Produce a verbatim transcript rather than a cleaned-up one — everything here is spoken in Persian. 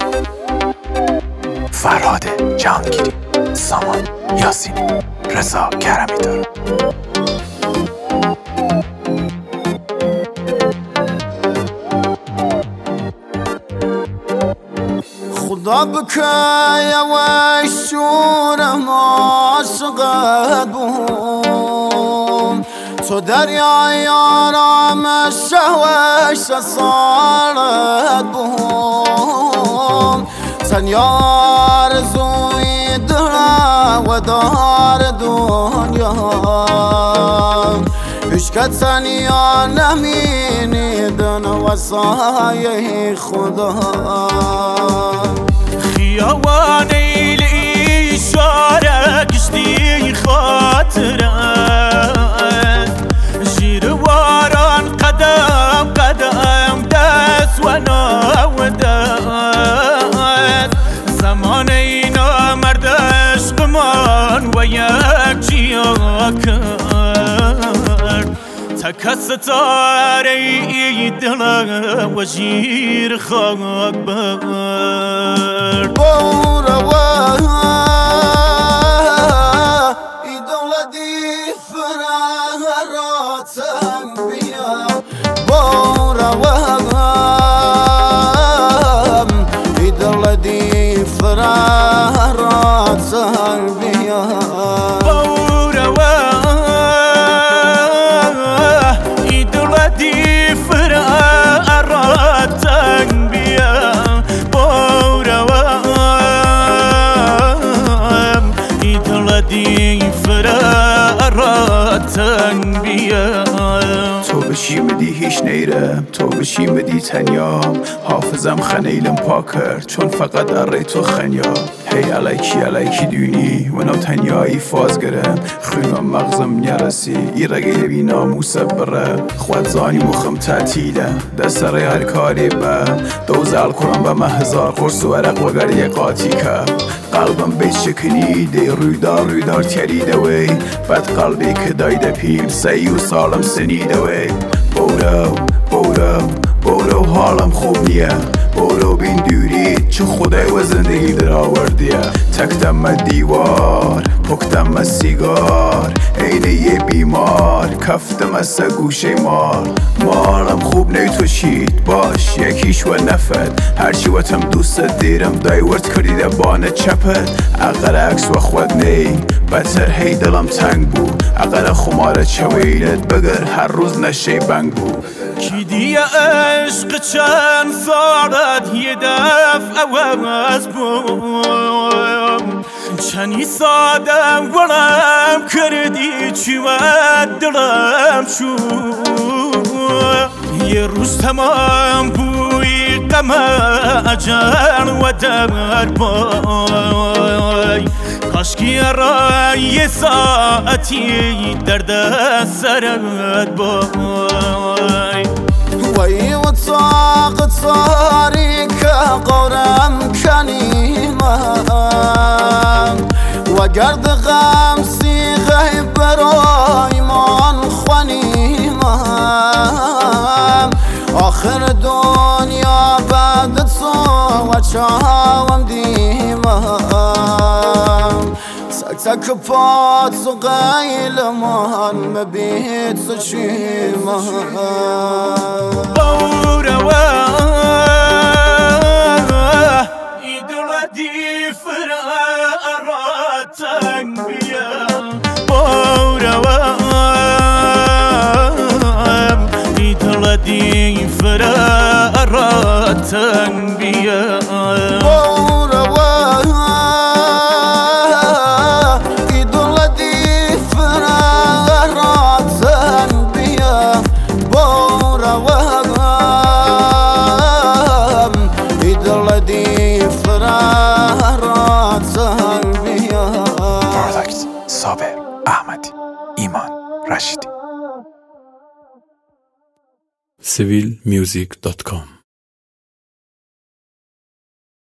فرهاد جهانگیری، سامان یاسین، رضا کرمی دار. خدا بکای و شورم عاشقت بوم، تو دریای آرامش و سارت بوم، تنیا آرزوی دلم و دار دنیا، عشقت تنیا نمینیدن و سایه خدا. خیابان ایلی شاره کشتی خاطرت، جیر واران قدم قدم دست و ناودت، زمان اینا مرد عشقمان و یک جیا کرد، تک ستاره ای دلم و جیر خاک برد. بوروا ای دولتی فراتم بیا، بوروا ای دولتی فراتم بیا، بوروا ای دولتی فراتم بیا، دی فراتن بیا. تو بشی مدی هیچ نیرم، تو بشی مدی تنیام، حافظم خنیلم پاکر چون فقط اره تو خنیا. هی علیکی علیکی دونی و نو تنیایی فاز گرم، خونم مغزم نرسی ای رگی بی ناموس بره، خود زانی مخم تعطیله دست رای هر کاری به دوزال کنم به مهزار قرص و عرق و گری قاطی که قلبم بیت شکنیده رویدار رویدار تریده وی، بد قلبی که دایده پیم سی و سالم سنیده وی. بورو بورو بورو حالم خوب نیه، بورو بین دوری چه خدای و زندگی در آوردیه، تکتم دیوار پکتم سیگار عینه یه بیمار، کفتم از گوشه مال، مالم خوب نی تو شید باش یکیش و نفت، هرچی واتم دوست دیرم دایورت کردیده بانه چپت، اقل عکس و خود نی بتر هی دلم تنگ بود، اقل خمار چویلت بگر هر روز نشه بنگ بود. کی دیه عشق چند سالت یه دفعه عوض بوم، چنی سادم ولم کردی چی و دلم شو، یه روز تمام بوی غم اجل و در پای، کاشکی را یه ساعتی در دست سرت بای. وی و طاقت صاری که قورم کنیمم و گرد غم سیغه برای من خونیمم، آخر دنیا بعد تو و چاوم دیمم، تک تک پات و قیل من مبید تو چیمم. بوروا ای دولتی فراتن بیا، بوروا ای دولتی فراتن بیا، بوروا ای دولتی فراتن بیا، بوروا ای دولتی فراتن بیا. پروداکت صابر احمدی، ایمان رشیدی. سیویل میوزیک دات کام